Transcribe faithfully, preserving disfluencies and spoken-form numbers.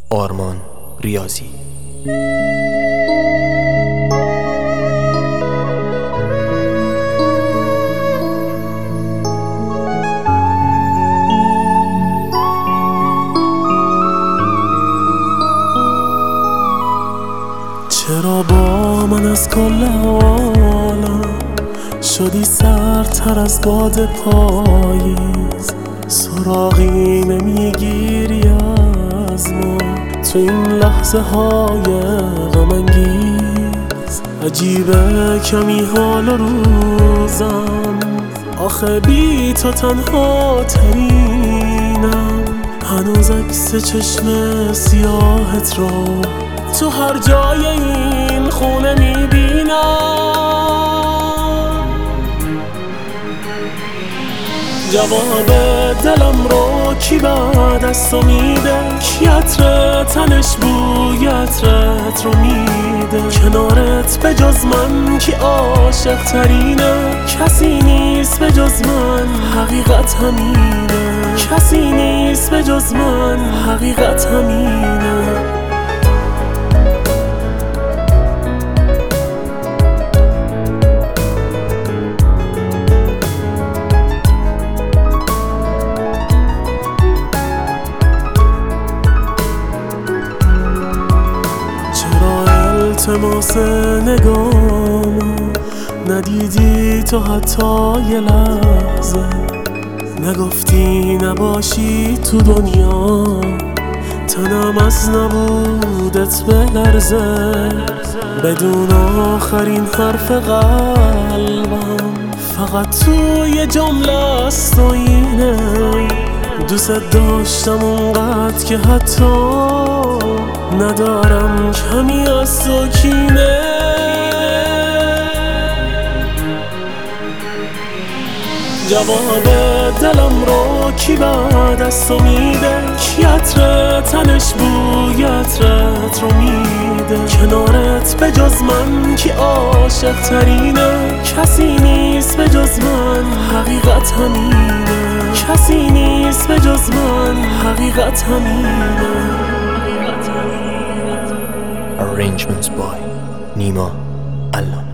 آرمان ریاضی. چرا با من از کل عالم شدی سرتر از باد پاییز؟ سراغی نمیگیری از ما تو این لحظه های غم انگیز. عجیبه کمی حال روزم، آخه بی تو تنها ترینم. هنوز عکس چشم سیاهت رو تو هر جای این خونه میبینم. جواب دلم رو کی بعد از تو میده؟ کی عطر تنش بوی عطرت رو میده؟ کنارت به جز من کی عاشق ترینه؟ کسی نیست به جز من، حقیقت همینه. کسی نیست به جز من، حقیقت همینه. التماس نگام ندیدی تو حتی یه لحظه، نگفتی نباشی تو دنیا، تنم از نبودت بلرزه. بدون آخرین حرف قلبم فقط تو یه جمله است و اینه: دوست داشتم اونقدر که حتی ندارم کمی از تو کینه. جواب دلم رو کی بعد از تو میده؟ کی عطر تنش بوی عطرت رو میده؟ کنارت به جز من کی عاشق ترینه؟ کسی نیست به جز من، حقیقت همینه. کسی نیست به جز من، حقیقت همینه. Arrangements by نیما الله.